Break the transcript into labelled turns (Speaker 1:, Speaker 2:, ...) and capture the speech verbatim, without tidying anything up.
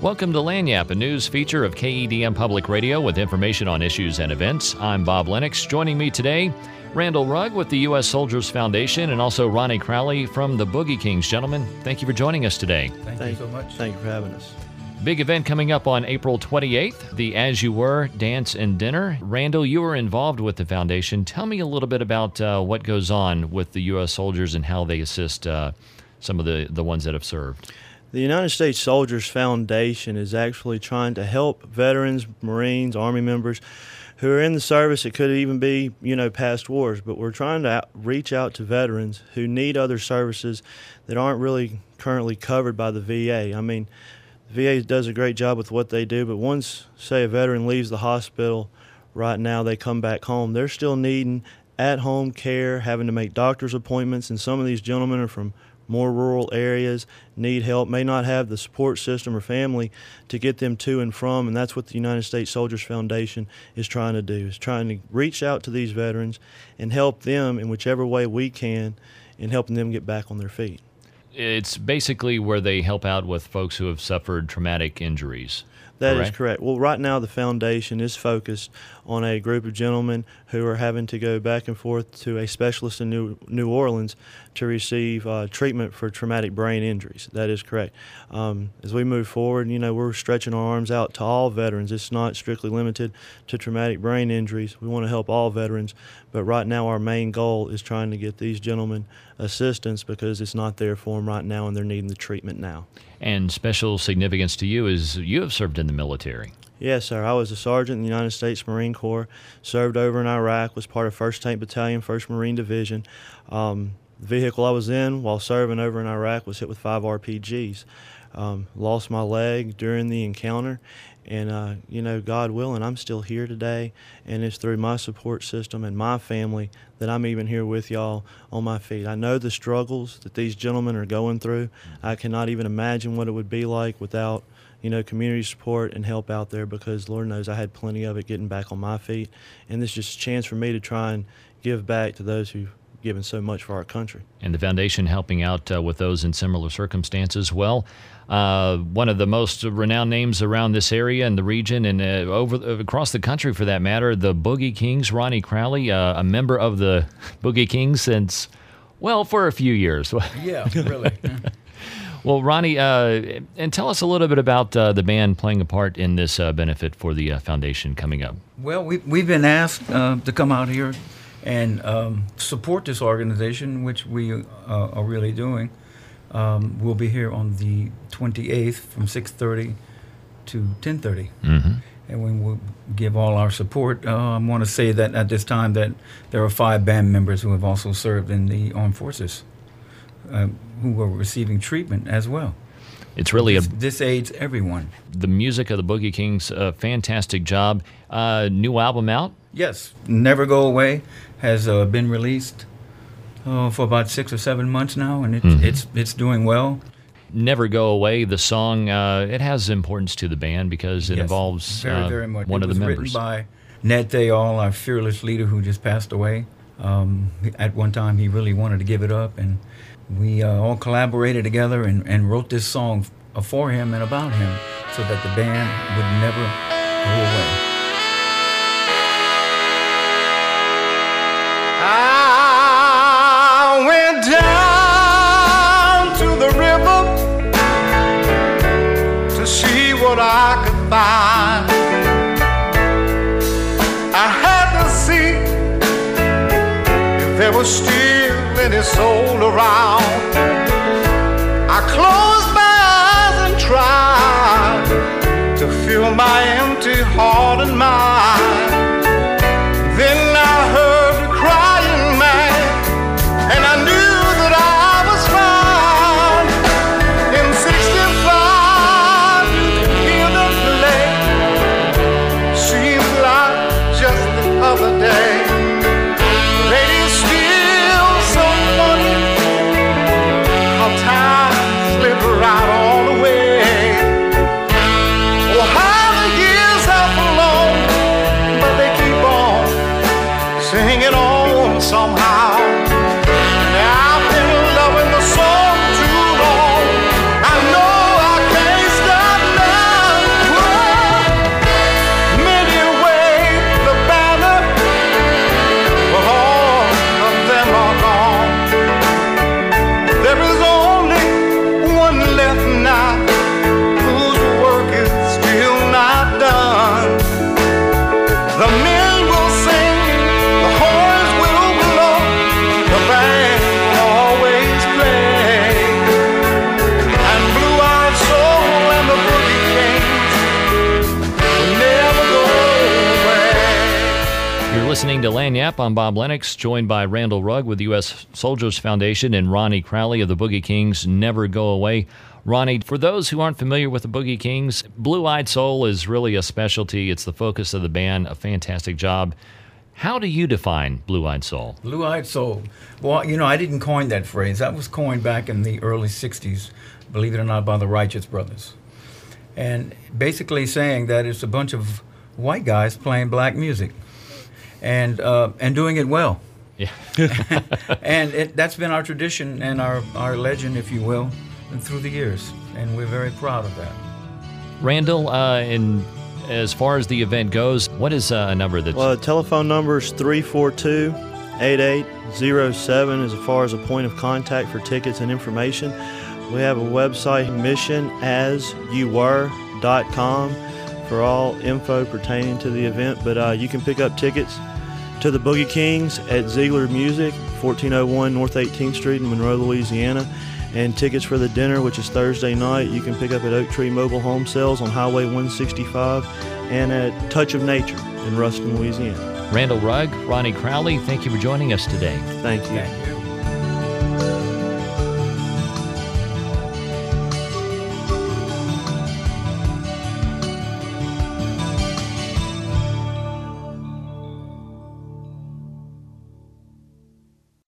Speaker 1: Welcome to Lagniappe, a news feature of K E D M Public Radio with information on issues and events. I'm Bob Lennox. Joining me today, Randall Rugg with the U S Soldiers Foundation and also Ronnie Crowley from the Boogie Kings. Gentlemen, thank you for joining us today.
Speaker 2: Thank, thank you so much.
Speaker 3: Thank you for having us.
Speaker 1: Big event coming up on April twenty-eighth, the As You Were Dance and Dinner. Randall, you were involved with the foundation. Tell me a little bit about uh, what goes on with the U S soldiers and how they assist uh, some of the, the ones that have served.
Speaker 3: The United States Soldiers Foundation is actually trying to help veterans, Marines, Army members who are in the service. It could even be, you know, past wars, but we're trying to out, reach out to veterans who need other services that aren't really currently covered by the V A. I mean, the V A does a great job with what they do, but once, say, a veteran leaves the hospital right now, they come back home, they're still needing at-home care, having to make doctor's appointments, and some of these gentlemen are from more rural areas, need help, may not have the support system or family to get them to and from, and that's what the United States Soldiers Foundation is trying to do, is trying to reach out to these veterans and help them in whichever way we can in helping them get back on their feet.
Speaker 1: It's basically where they help out with folks who have suffered traumatic injuries.
Speaker 3: That
Speaker 1: correct?
Speaker 3: is correct. Well, right now the foundation is focused on a group of gentlemen who are having to go back and forth to a specialist in New, New Orleans to receive uh, treatment for traumatic brain injuries. That is correct. Um, as we move forward, you know, we're stretching our arms out to all veterans. It's not strictly limited to traumatic brain injuries. We want to help all veterans, but right now our main goal is trying to get these gentlemen assistance because it's not there for them right now and they're needing the treatment now.
Speaker 1: And special significance to you is you have served in the military.
Speaker 3: Yes, sir. I was a sergeant in the United States Marine Corps, served over in Iraq, was part of first Tank Battalion, first Marine Division. Um, the vehicle I was in while serving over in Iraq was hit with five R P Gs. Um, lost my leg during the encounter, and, uh, you know, God willing, I'm still here today, and it's through my support system and my family that I'm even here with y'all on my feet. I know the struggles that these gentlemen are going through. I cannot even imagine what it would be like without, you know, community support and help out there, because Lord knows I had plenty of it getting back on my feet, and this is just a chance for me to try and give back to those who've given so much for our country.
Speaker 1: And the foundation helping out uh, with those in similar circumstances. Well, uh, one of the most renowned names around this area and the region and uh, over uh, across the country for that matter, the Boogie Kings, Ronnie Crowley, uh, a member of the Boogie Kings since, well, for a few years.
Speaker 2: Yeah, really.
Speaker 1: Well, Ronnie, uh, and tell us a little bit about uh, the band playing a part in this uh, benefit for the uh, foundation coming up.
Speaker 2: Well, we, we've been asked uh, to come out here and um, support this organization, which we uh, are really doing. Um, we'll be here on the twenty-eighth from six thirty to ten thirty.
Speaker 1: Mm-hmm.
Speaker 2: And we will give all our support. Uh, I want to say that at this time that there are five band members who have also served in the armed forces uh, who are receiving treatment as well.
Speaker 1: It's really
Speaker 2: this,
Speaker 1: a...
Speaker 2: This aids everyone.
Speaker 1: The music of the Boogie Kings, a fantastic job. Uh, new album out?
Speaker 2: Yes, Never Go Away has uh, been released uh, for about six or seven months now, and it,
Speaker 1: mm-hmm.
Speaker 2: it's it's doing well.
Speaker 1: Never Go Away, the song, uh, it has importance to the band because it
Speaker 2: yes,
Speaker 1: involves
Speaker 2: very,
Speaker 1: uh,
Speaker 2: very much.
Speaker 1: one
Speaker 2: it
Speaker 1: of the
Speaker 2: was
Speaker 1: members.
Speaker 2: Written by Ned Thayall, our fearless leader who just passed away. Um, at one time, he really wanted to give it up, and we uh, all collaborated together and, and wrote this song f- for him and about him so that the band would never go away.
Speaker 4: I went down to the river to see what I could find. I had to see if there was still any soul around. I closed my eyes and tried to fill my empty heart and mind. Then I heard a crying man, and I knew that I was found. In sixty-five, you could hear the delay. Seems like just the other day. Lady, still so funny how time slipped right on away. Oh, how the years have flown, but they keep on singing on somehow. And I've been loving the song too long. I know I can't stop now. The men will sing, the horns will blow, the band will always play. And Blue-Eyed Soul and the Boogie Kings will never go away.
Speaker 1: You're listening to Lagniappe. I'm Bob Lennox, joined by Randall Rugg with the U S Soldiers Foundation and Ronnie Crowley of the Boogie Kings Never Go Away. Ronnie, for those who aren't familiar with the Boogie Kings, Blue-Eyed Soul is really a specialty. It's the focus of the band, a fantastic job. How do you define Blue-Eyed Soul?
Speaker 2: Blue-Eyed Soul. Well, you know, I didn't coin that phrase. That was coined back in the early sixties, believe it or not, by the Righteous Brothers. And basically saying that it's a bunch of white guys playing black music and uh, and doing it well.
Speaker 1: Yeah.
Speaker 2: And it, that's been our tradition and our, our legend, if you will, through the years, and we're very proud of that.
Speaker 1: Randall, uh, and as far as the event goes, what is uh, a number that's...
Speaker 3: Well, the telephone number is three four two, eight eight zero seven as far as a point of contact for tickets and information. We have a website, mission as you were dot com, for all info pertaining to the event, but uh, you can pick up tickets to the Boogie Kings at Ziegler Music, fourteen oh one North eighteenth Street in Monroe, Louisiana. And tickets for the dinner, which is Thursday night, you can pick up at Oak Tree Mobile Home Sales on Highway one sixty-five and at Touch of Nature in Ruston, Louisiana.
Speaker 1: Randall Rugg, Ronnie Crowley, thank you for joining us today.
Speaker 3: Thank you.
Speaker 2: Thank you.